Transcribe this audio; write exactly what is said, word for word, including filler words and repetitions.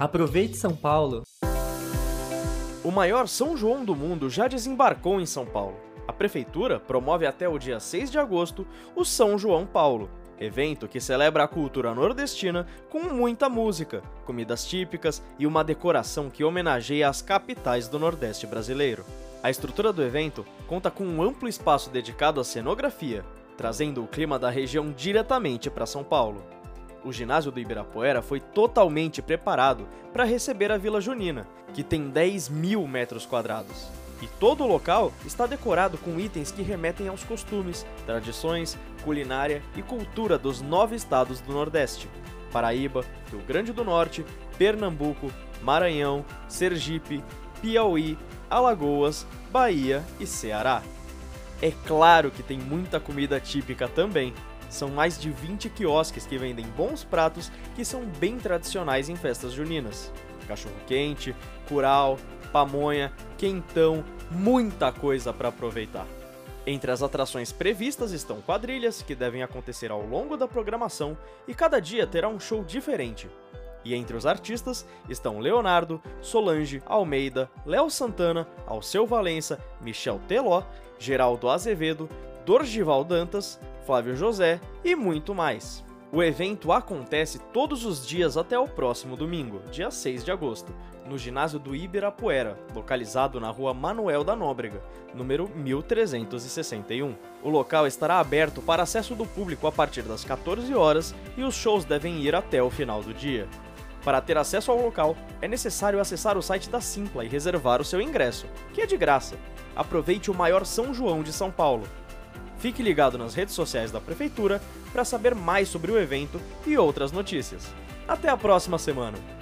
Aproveite São Paulo! O maior São João do mundo já desembarcou em São Paulo. A Prefeitura promove até o dia seis de agosto o São João Paulo, evento que celebra a cultura nordestina com muita música, comidas típicas e uma decoração que homenageia as capitais do Nordeste brasileiro. A estrutura do evento conta com um amplo espaço dedicado à cenografia, trazendo o clima da região diretamente para São Paulo. O ginásio do Ibirapuera foi totalmente preparado para receber a Vila Junina, que tem dez mil metros quadrados. E todo o local está decorado com itens que remetem aos costumes, tradições, culinária e cultura dos nove estados do Nordeste: Paraíba, Rio Grande do Norte, Pernambuco, Maranhão, Sergipe, Piauí, Alagoas, Bahia e Ceará. É claro que tem muita comida típica também. São mais de vinte quiosques que vendem bons pratos que são bem tradicionais em festas juninas. Cachorro-quente, curau, pamonha, quentão, muita coisa para aproveitar. Entre as atrações previstas estão quadrilhas, que devem acontecer ao longo da programação, e cada dia terá um show diferente. E entre os artistas estão Leonardo, Solange, Almeida, Léo Santana, Alceu Valença, Michel Teló, Geraldo Azevedo, Dorgival Dantas, Flávio José e muito mais. O evento acontece todos os dias até o próximo domingo, dia seis de agosto, no ginásio do Ibirapuera, localizado na rua Manuel da Nóbrega, número mil trezentos e sessenta e um. O local estará aberto para acesso do público a partir das quatorze horas e os shows devem ir até o final do dia. Para ter acesso ao local, é necessário acessar o site da Simpla e reservar o seu ingresso, que é de graça. Aproveite o maior São João de São Paulo. Fique ligado nas redes sociais da Prefeitura para saber mais sobre o evento e outras notícias. Até a próxima semana!